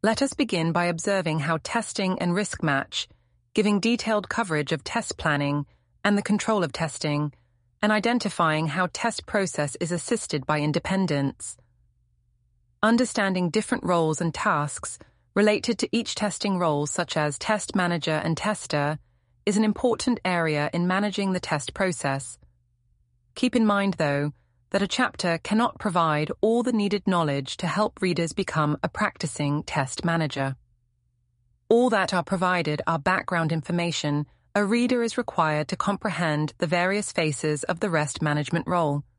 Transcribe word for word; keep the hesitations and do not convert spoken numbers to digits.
Let us begin by observing how testing and risk match, giving detailed coverage of test planning and the control of testing, and identifying how test process is assisted by independence. Understanding different roles and tasks related to each testing role, such as test manager and tester, is an important area in managing the test process. Keep in mind, though, that a chapter cannot provide all the needed knowledge to help readers become a practicing test manager. All that are provided are background information a reader is required to comprehend the various phases of the REST management role.